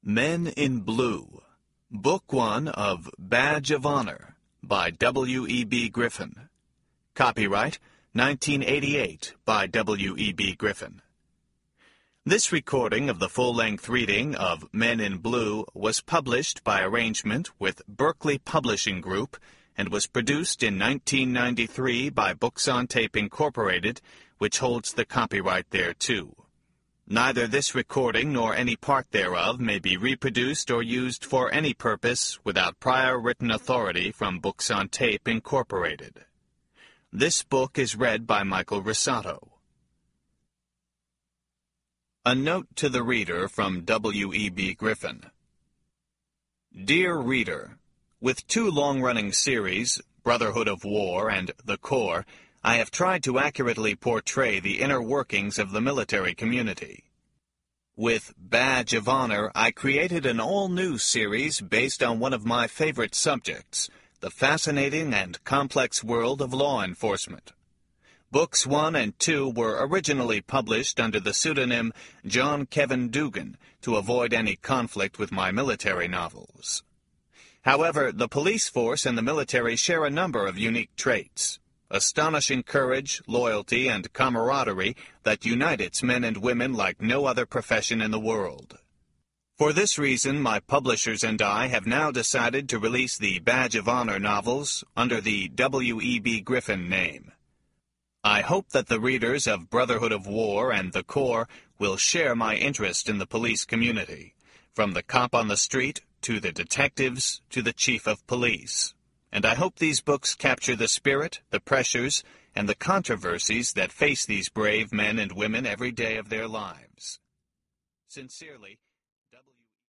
Men in Blue, Book 1 of Badge of Honor by W.E.B. Griffin. Copyright 1988 by W.E.B. Griffin. This recording of the full-length reading of Men in Blue was published by arrangement with Berkeley Publishing Group and was produced in 1993 by Books on Tape Incorporated, which holds the copyright thereto. Neither this recording nor any part thereof may be reproduced or used for any purpose without prior written authority from Books on Tape Incorporated. This book is read by Michael Risato. A note to the reader from W.E.B. Griffin. Dear Reader, with two long-running series, Brotherhood of War and The Corps, I have tried to accurately portray the inner workings of the military community. With Badge of Honor, I created an all-new series based on one of my favorite subjects, the fascinating and complex world of law enforcement. Books 1 and 2 were originally published under the pseudonym John Kevin Dugan to avoid any conflict with my military novels. However, the police force and the military share a number of unique traits. Astonishing courage, loyalty, and camaraderie that unite its men and women like no other profession in the world. For this reason, my publishers and I have now decided to release the Badge of Honor novels under the W.E.B. Griffin name. I hope that the readers of Brotherhood of War and The Corps will share my interest in the police community, from the cop on the street to the detectives to the chief of police. And I hope these books capture the spirit, the pressures, and the controversies that face these brave men and women every day of their lives. Sincerely,